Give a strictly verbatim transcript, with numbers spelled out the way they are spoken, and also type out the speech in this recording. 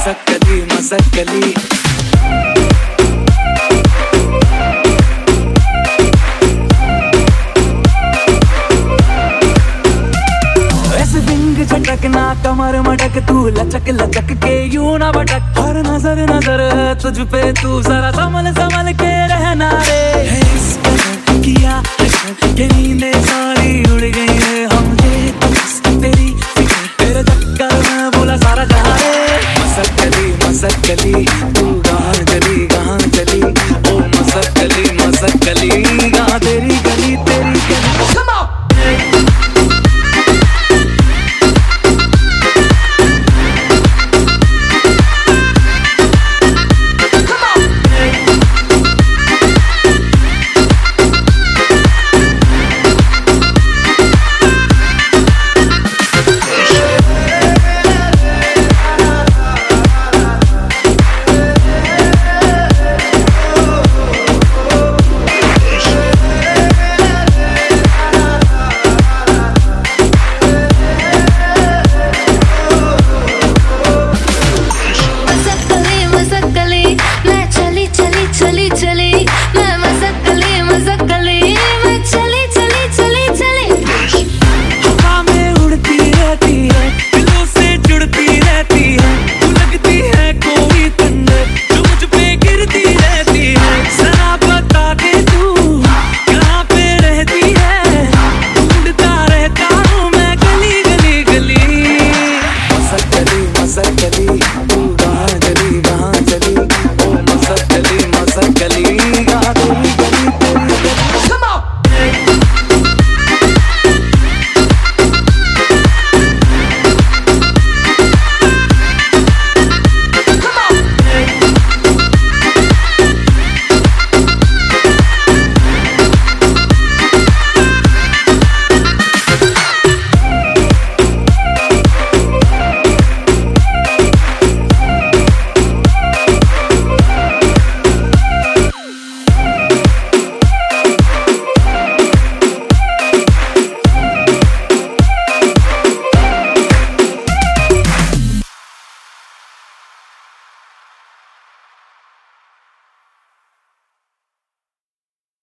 मसक्कली मसक्कली। ऐसे विंग झटकना कमर मटक तू लचक लचक के यूं ना भटक। हर नजर नजर है तुझ पे तू जरा संभल संभल के रहना रे। इस कदर किया है कि नींदें सारी उड़ गई है।